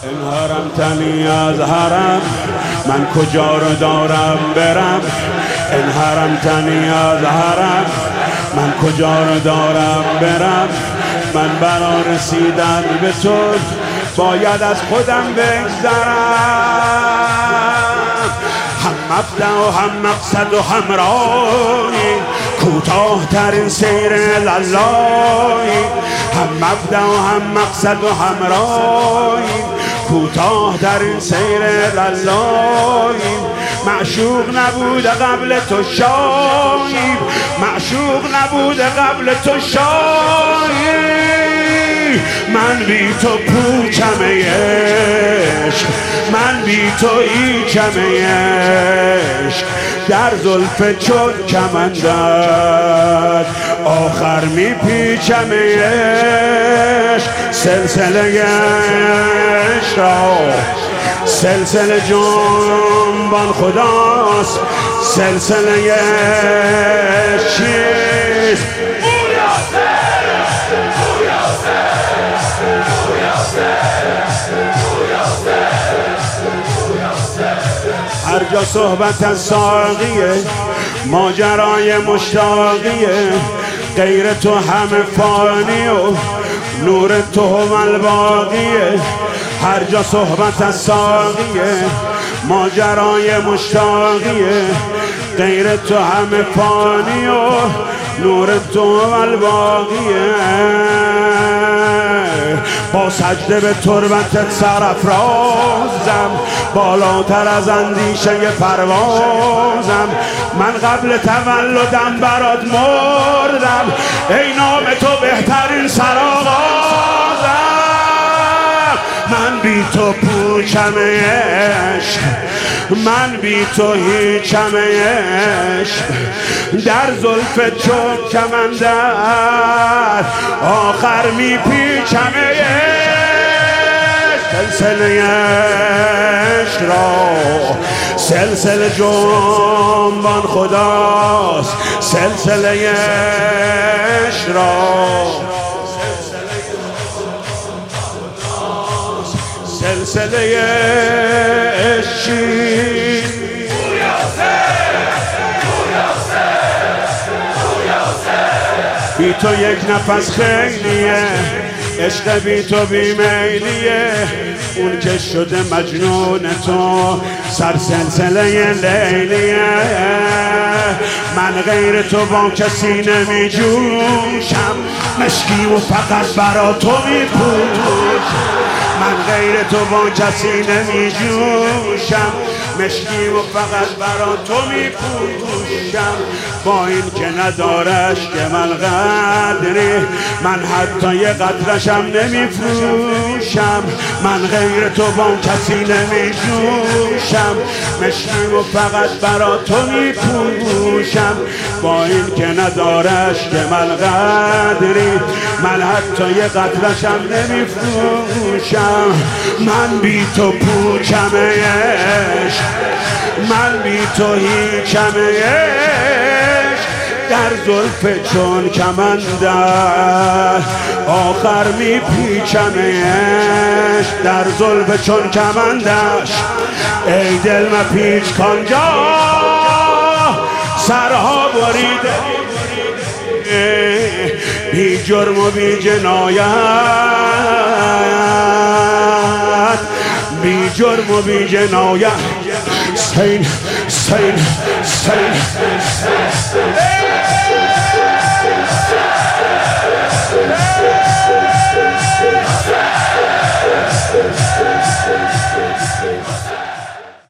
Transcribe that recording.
این حرمتنی از حرم، من کجا رو دارم برم. این حرمتنی از حرم، من کجا رو دارم برم. من برا رسیدن به تو باید از خودم بگذرم. هم مبدأ و هم مقصد و هم راهی، کوتاه ترین سیر لالایی. هم مبدأ و هم مقصد و هم راهی، کوتاه ترین سیر لالایی. معشوق نبود قبل تو شاهی، معشوق نبود قبل تو شاهی. من بی تو پوچم عشق، من بی تو هیچم عشق. در زلف چون کمندت آخر می پیچم عشق. سلسله عشق را سلسله جنبان خداست، سلسله چیست؟ هر جا صحبت از ساقیه، ماجرای مشتاقیه. غیر تو همه فانی و نور تو هم الباقیه. هر جا صحبت از ساقیه، ماجرای مشتاقیه. غیر تو همه فانی و نور تو هم الباقیه. با سجده به تربتت سرافرازم، بالاتر از اندیشه پروازم. من قبل تولدم برات مردم، ای نام تو بهترین سرآغازم. من بی تو پوچم عشق، من بی تو هیچم عشق. در زلف چون کمندت آخر می پیچم عشق. سلسله عشق را سلسله جنبان خداست، سلسله عشق را سلسله عشقی. بی تو یک نفس خیلیه، عشق بی تو بیمیلیه. اون که شده مجنون تو سر سلسله لیلیه. من غیر تو با کسی نمی جوشم، مشکی و فقط برا تو می پوشم. من غیر تو با کسی نمی جوشم، مشکی و فقط برا تو می پوشم. با این که ندارش که من قدری، من حتی یه قدرشم نمی فروشم. من غیر تو با کسی نمی جوشم، مشکی و فقط برا تو می پوشم. با این که ندارش که من قدری، من حتی یه قدرشم نمی فروشم. من بی تو پوچم عشق، من بی تو هیچم عشق. در زلف چون کمندت آخر می پیچم عشق. در زلف چون کمندش ای دل مپیچ کانجا سرها بریده. بی جرم و بی جنایت، بی جرم و بی جنایت. سین سین سین